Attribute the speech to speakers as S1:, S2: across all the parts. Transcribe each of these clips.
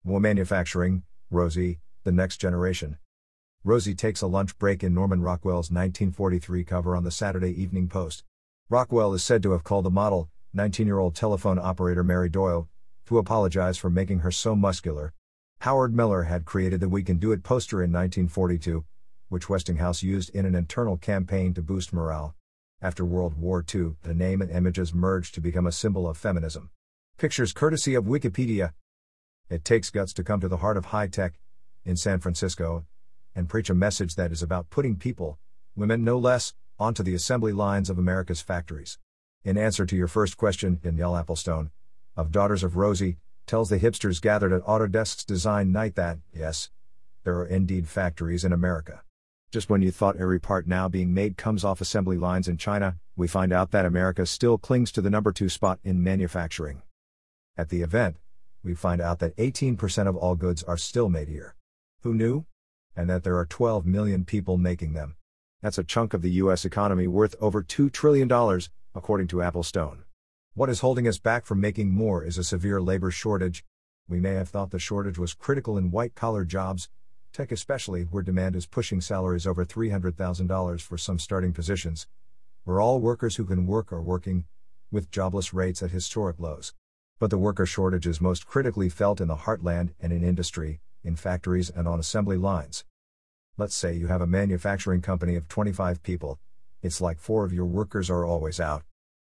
S1: More manufacturing, Rosie, the next generation. Rosie takes a lunch break in Norman Rockwell's 1943 cover on the Saturday Evening Post. Rockwell is said to have called the model, 19-year-old telephone operator Mary Doyle, to apologize for making her so muscular. Howard Miller had created the We Can Do It poster in 1942, which Westinghouse used in an internal campaign to boost morale. After World War II, the name and images merged to become a symbol of feminism. Pictures courtesy of Wikipedia. It takes guts to come to the heart of high-tech, in San Francisco, and preach a message that is about putting people, women no less, onto the assembly lines of America's factories. In answer to your first question, Danielle Applestone, of Daughters of Rosie, tells the hipsters gathered at Autodesk's design night that, yes, there are indeed factories in America. Just when you thought every part now being made comes off assembly lines in China, we find out that America still clings to the number 2 spot in manufacturing. At the event, we find out that 18% of all goods are still made here. Who knew? And that there are 12 million people making them. That's a chunk of the U.S. economy worth over $2 trillion, according to Applestone. What is holding us back from making more is a severe labor shortage. We may have thought the shortage was critical in white-collar jobs, tech especially, where demand is pushing salaries over $300,000 for some starting positions, where all workers who can work are working, with jobless rates at historic lows. But the worker shortage is most critically felt in the heartland and in industry, in factories and on assembly lines. Let's say you have a manufacturing company of 25 people. It's like 4 of your workers are always out.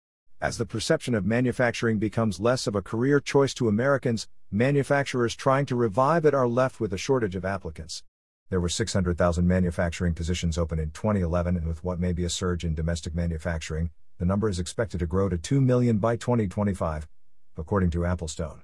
S1: As the perception of manufacturing becomes less of a career choice to Americans, manufacturers trying to revive it are left with a shortage of applicants. There were 600,000 manufacturing positions open in 2011, and with what may be a surge in domestic manufacturing, the number is expected to grow to 2 million by 2025, according to Applestone.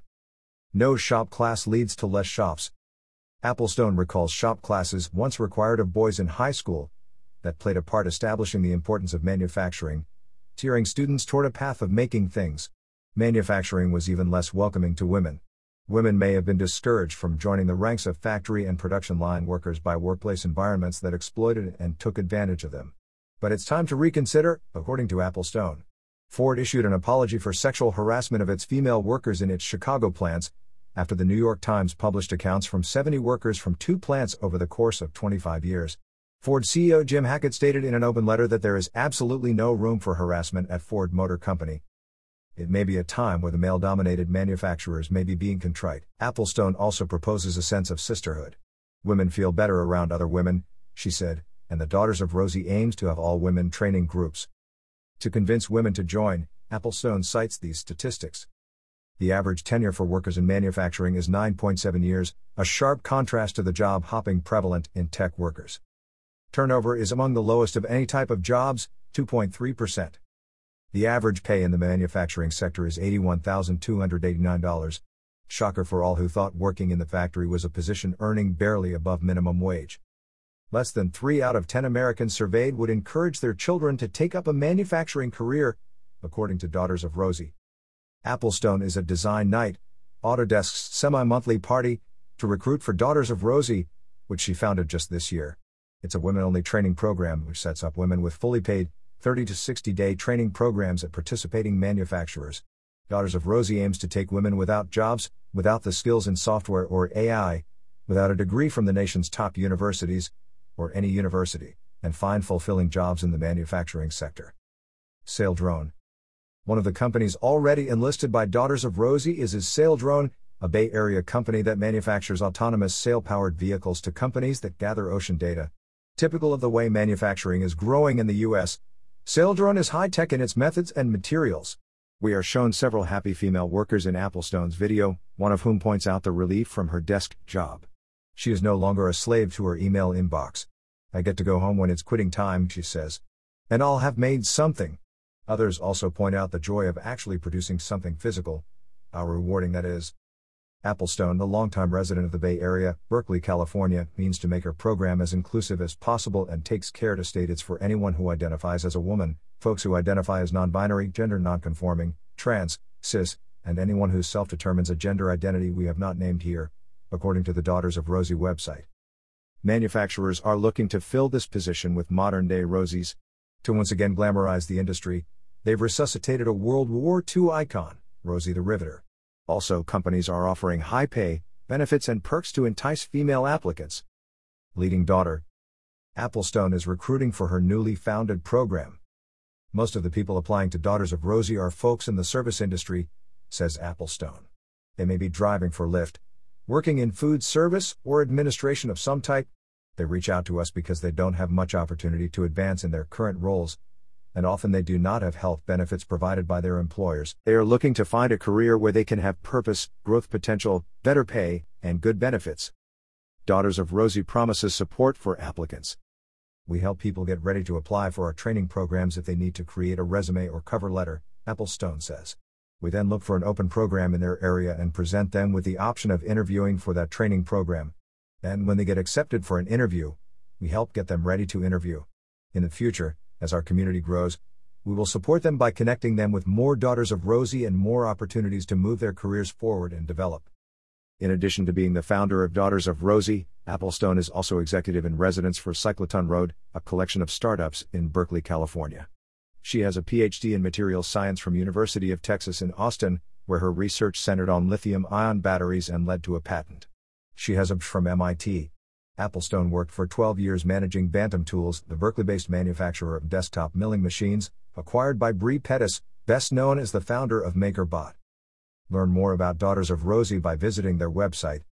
S1: No shop class leads to less shops. Applestone recalls shop classes once required of boys in high school that played a part establishing the importance of manufacturing, steering students toward a path of making things. Manufacturing was even less welcoming to women. Women may have been discouraged from joining the ranks of factory and production line workers by workplace environments that exploited and took advantage of them. But it's time to reconsider, according to Applestone. Ford issued an apology for sexual harassment of its female workers in its Chicago plants, after the New York Times published accounts from 70 workers from 2 plants over the course of 25 years. Ford CEO Jim Hackett stated in an open letter that there is absolutely no room for harassment at Ford Motor Company. It may be a time where the male-dominated manufacturers may be being contrite. Applestone also proposes a sense of sisterhood. Women feel better around other women, she said, and the Daughters of Rosie aims to have all-women training groups. To convince women to join, Applestone cites these statistics. The average tenure for workers in manufacturing is 9.7 years, a sharp contrast to the job hopping prevalent in tech workers. Turnover is among the lowest of any type of jobs, 2.3%. The average pay in the manufacturing sector is $81,289. Shocker for all who thought working in the factory was a position earning barely above minimum wage. Less than 3 out of 10 Americans surveyed would encourage their children to take up a manufacturing career, according to Daughters of Rosie. Applestone is at Design Night, Autodesk's semi-monthly party, to recruit for Daughters of Rosie, which she founded just this year. It's a women-only training program which sets up women with fully paid, 30 to 60-day training programs at participating manufacturers. Daughters of Rosie aims to take women without jobs, without the skills in software or AI, without a degree from the nation's top universities, or any university, and find fulfilling jobs in the manufacturing sector. Saildrone. One of the companies already enlisted by Daughters of Rosie is Saildrone, a Bay Area company that manufactures autonomous sail-powered vehicles to companies that gather ocean data. Typical of the way manufacturing is growing in the U.S., Saildrone is high-tech in its methods and materials. We are shown several happy female workers in Applestone's video, one of whom points out the relief from her desk job. She is no longer a slave to her email inbox. I get to go home when it's quitting time, she says. And I'll have made something. Others also point out the joy of actually producing something physical. How rewarding that is. Applestone, the longtime resident of the Bay Area, Berkeley, California, means to make her program as inclusive as possible and takes care to state it's for anyone who identifies as a woman, folks who identify as non-binary, gender non-conforming, trans, cis, and anyone who self-determines a gender identity we have not named here, according to the Daughters of Rosie website. Manufacturers are looking to fill this position with modern-day Rosies. To once again glamorize the industry, they've resuscitated a World War II icon, Rosie the Riveter. Also, companies are offering high pay, benefits and perks to entice female applicants. Leading daughter. Applestone is recruiting for her newly founded program. Most of the people applying to Daughters of Rosie are folks in the service industry, says Applestone. They may be driving for Lyft, working in food service or administration of some type. They reach out to us because they don't have much opportunity to advance in their current roles, and often they do not have health benefits provided by their employers. They are looking to find a career where they can have purpose, growth potential, better pay, and good benefits. Daughters of Rosie promises support for applicants. We help people get ready to apply for our training programs if they need to create a resume or cover letter, Applestone says. We then look for an open program in their area and present them with the option of interviewing for that training program. And when they get accepted for an interview, we help get them ready to interview. In the future, as our community grows, we will support them by connecting them with more Daughters of Rosie and more opportunities to move their careers forward and develop. In addition to being the founder of Daughters of Rosie, Applestone is also executive in residence for Cycloton Road, a collection of startups in Berkeley, California. She has a PhD in materials science from University of Texas in Austin, where her research centered on lithium-ion batteries and led to a patent. She has a BS from MIT. Applestone worked for 12 years managing Bantam Tools, the Berkeley-based manufacturer of desktop milling machines, acquired by Bre Pettis, best known as the founder of MakerBot. Learn more about Daughters of Rosie by visiting their website,